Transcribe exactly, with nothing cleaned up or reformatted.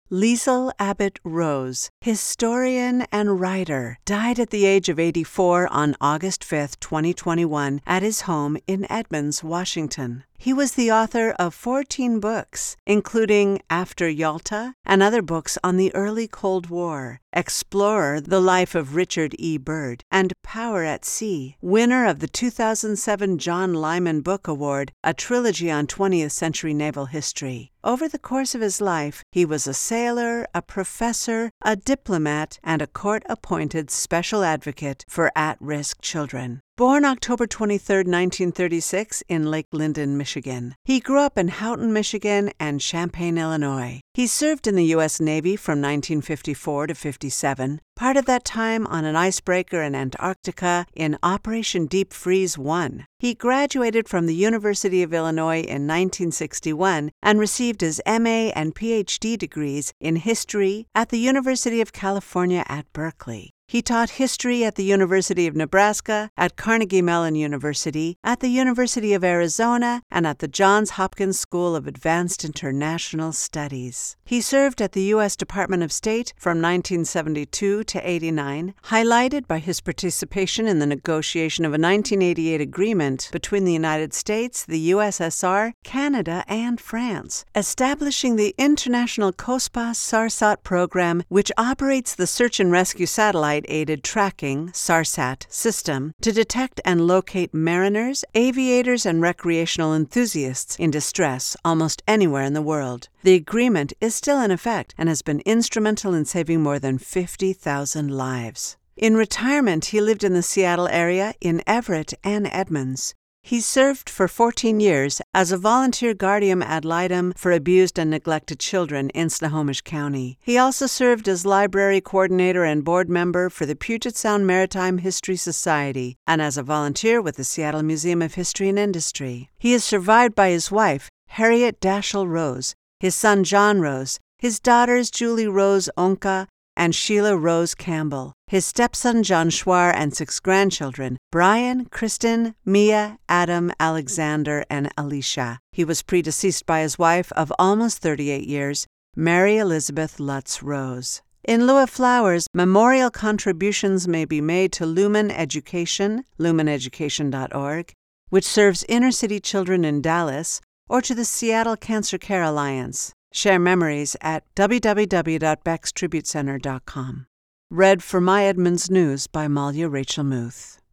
Liesl Abbott Rose, historian and writer, died at the age of eighty-four on August fifth, twenty twenty-one, at his home in Edmonds, Washington. He was the author of fourteen books, including After Yalta and other books on the early Cold War, Explorer, The Life of Richard E. Byrd, and Power at Sea, winner of the two thousand seven John Lyman Book Award, a trilogy on twentieth century naval history. Over the course of his life, he was a sailor, a professor, a diplomat, and a court-appointed special advocate for at-risk children. Born October twenty-third, nineteen thirty-six, in Lake Linden, Michigan. He grew up in Houghton, Michigan, and Champaign, Illinois. He served in the U S Navy from nineteen fifty-four to fifty-seven, part of that time on an icebreaker in Antarctica in Operation Deep Freeze one. He graduated from the University of Illinois in nineteen sixty-one and received his M A and P H D degrees in history at the University of California at Berkeley. He taught history at the University of Nebraska, at Carnegie Mellon University, at the University of Arizona, and at the Johns Hopkins School of Advanced International Studies. He served at the U S Department of State from nineteen seventy-two to eighty-nine, highlighted by his participation in the negotiation of a nineteen eighty-eight agreement between the United States, the U S S R, Canada, and France, establishing the International COSPAS SARSAT program, which operates the search and rescue satellite aided tracking SARSAT system to detect and locate mariners, aviators, and recreational enthusiasts in distress almost anywhere in the world. The agreement is still in effect and has been instrumental in saving more than fifty thousand lives. In retirement, he lived in the Seattle area, in Everett and Edmonds. He served for fourteen years as a volunteer guardian ad litem for abused and neglected children in Snohomish County. He also served as library coordinator and board member for the Puget Sound Maritime History Society and as a volunteer with the Seattle Museum of History and Industry. He is survived by his wife, Harriet Dashiell Rose, his son John Rose, his daughters Julie Rose Onka and Sheila Rose Campbell, his stepson John Schwar, and six grandchildren, Brian, Kristen, Mia, Adam, Alexander, and Alicia. He was predeceased by his wife of almost thirty-eight years, Mary Elizabeth Lutz Rose. In lieu of flowers, memorial contributions may be made to Lumen Education, lumen education dot org, which serves inner-city children in Dallas, or to the Seattle Cancer Care Alliance. Share memories at w w w dot bex tribute center dot com. Read for My Edmonds News by Malia Rachel Muth.